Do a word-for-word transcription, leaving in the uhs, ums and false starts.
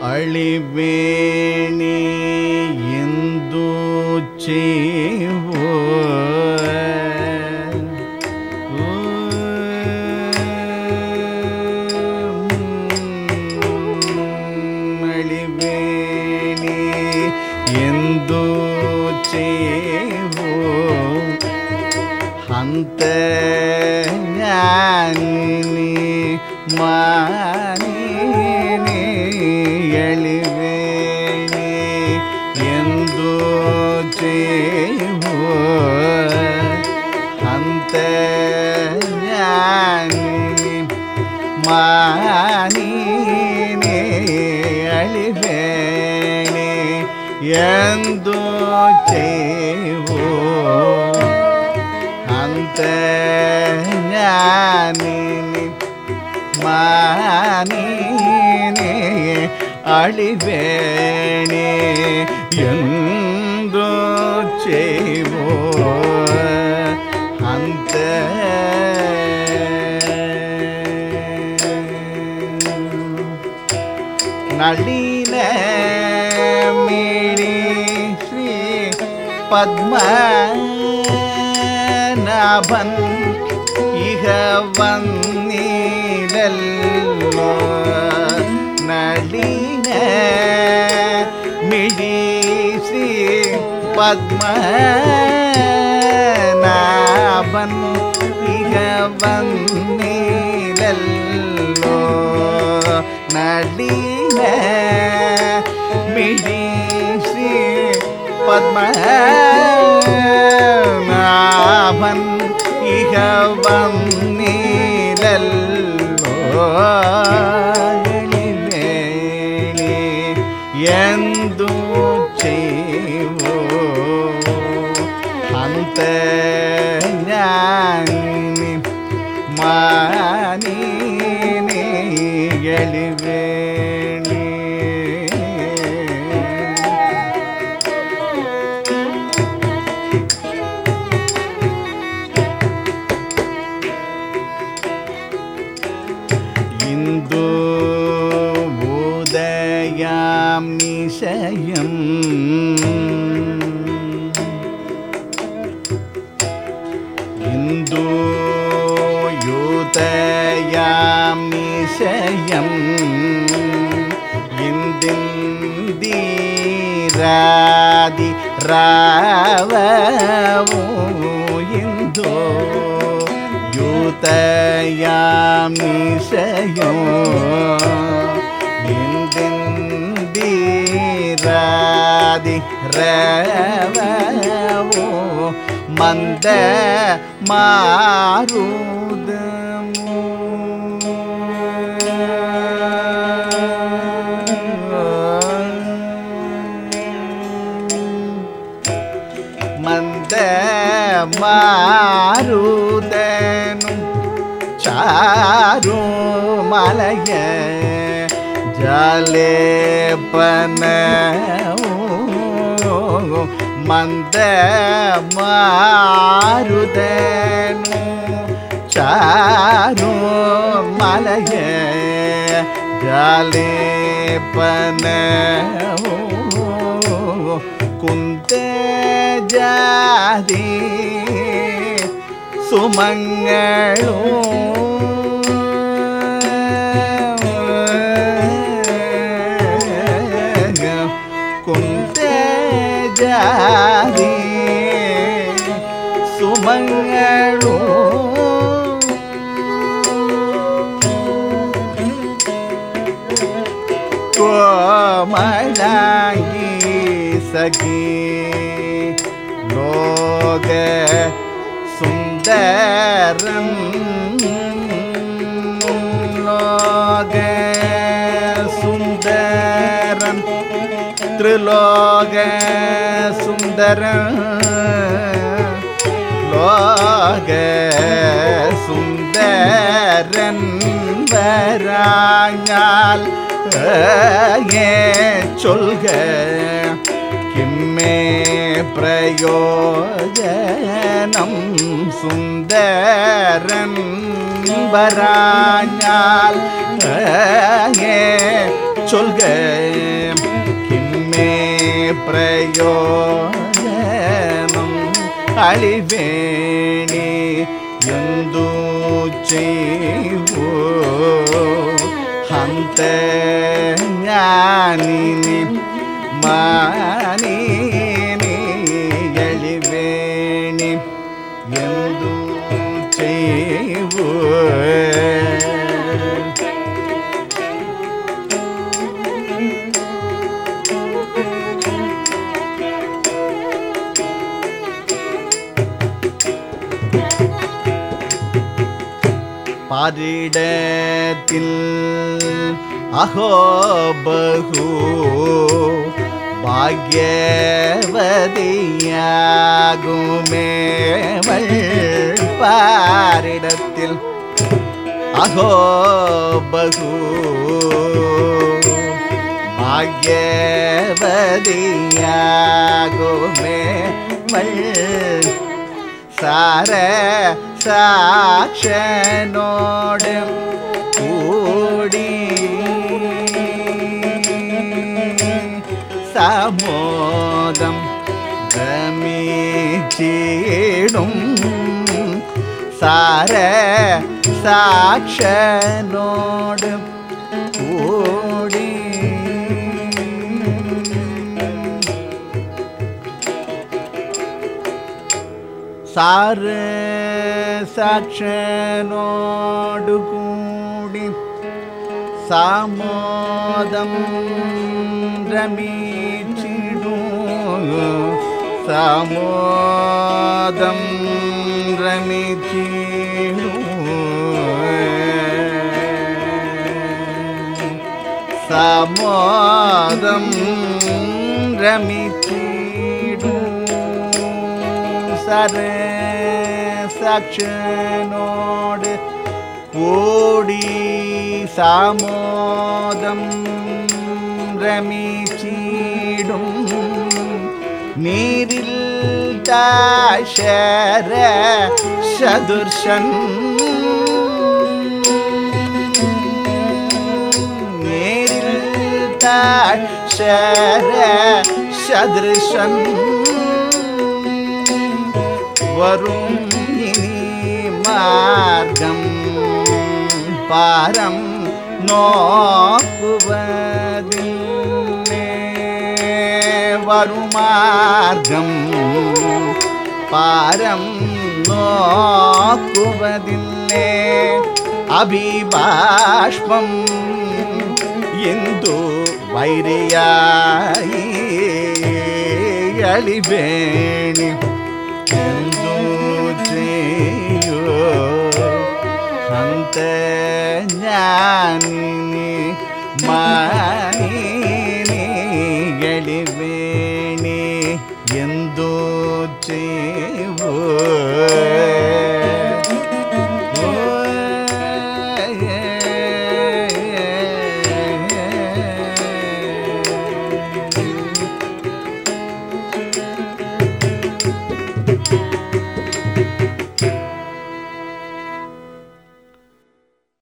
ಅಳಿಬೇಣಿ ಎಂದು ಚೇವೋ ಅಳಿಬೇಣಿ ಎಂದು ಚೇವೋ ಹಂತ ಜ್ಞಾನಿ ಮಾನಿ ಎಳಿವೇಣಿ ಎಂದು ಚೇವೋ ಹಂತ ಜ್ಞಾನಿ ಮಾನಿ ಎಳಿವೇಣಿ ಎಂದು ಚೇವೋ ಹಂತ ಜ್ಞಾನಿ ಮಾನಿ ಅಳಿಬೇಣಿ ಎಂದು ಚೇವೋ ಹಂತ ನಳಿನ ಮಿಳಿ ಶ್ರೀ ಪದ್ಮನಾಭನ್ ಇಹ ವನ್ನಿರಲ್ಲೋ ನಳಿನ ಮಿಳಿ ಶ್ರೀ ಪದ್ಮನಾಭನ್ ಇಹ ವನ್ನಿರಲ್ಲೋ ನಳಿನ ಮಿಳಿ ಶ್ರೀ ಪದ್ಮನಾಭನ್ ಇಹ ವನ್ನಿರಲ್ಲೋ ಎಳಿಬೇಣಿ ಎಂದು ಚೇವೋ ಹಂತ ಜ್ಞಾನಿ ಮಾನಿ ಎಳಿಬೇಣಿ ಇಂದು ಉದಯಾಂ ನಿಶಯಂ ಇಂದು ಯುದಯಾಂ ನಿಶಯಂ ಇಂದಿಂದಿರಾದಿ ರಾವವು ಇಂದು ಯುತಯಾಂ ನಿಶಯೋ ಇಂದಿಂದಿರಾದಿ ರಾವವು ಮಂದ ಮಾರುದಮು ಮಂದ ಮಾರುದನು ಚಾರು ಮಲಯ ಜಲೇಪನವು ಮಂದ ಮಾರುದನು ಚಾರು ಮಲಯ ಜಲೇಪನವು ಕುಂತ ಜಾದಿ ಸುಮಂಗಳು ಕುಂತ ಜಾದಿ ಸುಮಂಗಳು ಕೋಮಲಾಗಿ ಸಖಿ ಲೋಗ ಸುಂದರಂ ಲೋಗ ಸುಂದರಂ ತ್ರಿಲೋಕ ಸುಂದರಂ லோக சுந்தரன் வராஞால் சொல்க கிம்மே பிரயோஜனம் சுந்தரன் வராஞால் சொல்க கிம்மே பிரயோஜனம் அழிவேணி ಎಂದು செய்வோ ಹಂತ ಜ್ಞಾನಿನಿ ಮಾನಿನಿ ಎಳಿವೇಣಿ ಎಂದು செய்வோ பாரிடத்தில் அஹோ பகு பாக்யவதியாகுமேவள் பாரிடத்தில் அஹோ பகு பாக்யவதியாகுமேவள் சார சாட்சனோடு கூடி சமோதம் ரமீச்சிடும் சார சாட்சனோடு கூடி சார சாட்சனோடு கூடி சாமோதம் ரமீச்சிடும் சாமோதம் ரமீச்சிடும் சாமோதம் ரமீச்சிடும் சர சாட்சனோடு கூடி சாமோதம் ரமீச்சிடும் நீரில் தாஷர சதுர்ஷன் நீரில் தாஷர சதுர்ஷன் வரும் இனி மார்க்கம் பாரம் நோக்குவதில்லே வருமார்க்கம் பாரம் நோக்குவதில்லே அபிபாஷ்பம் ಎಂದು ವೈರಿಯಾಯಿ ಅಳಿಬೇಣಿ ಎಂದು చేయೋ ಹಂತ ಜ್ಞಾನಿನಿ ಮಾ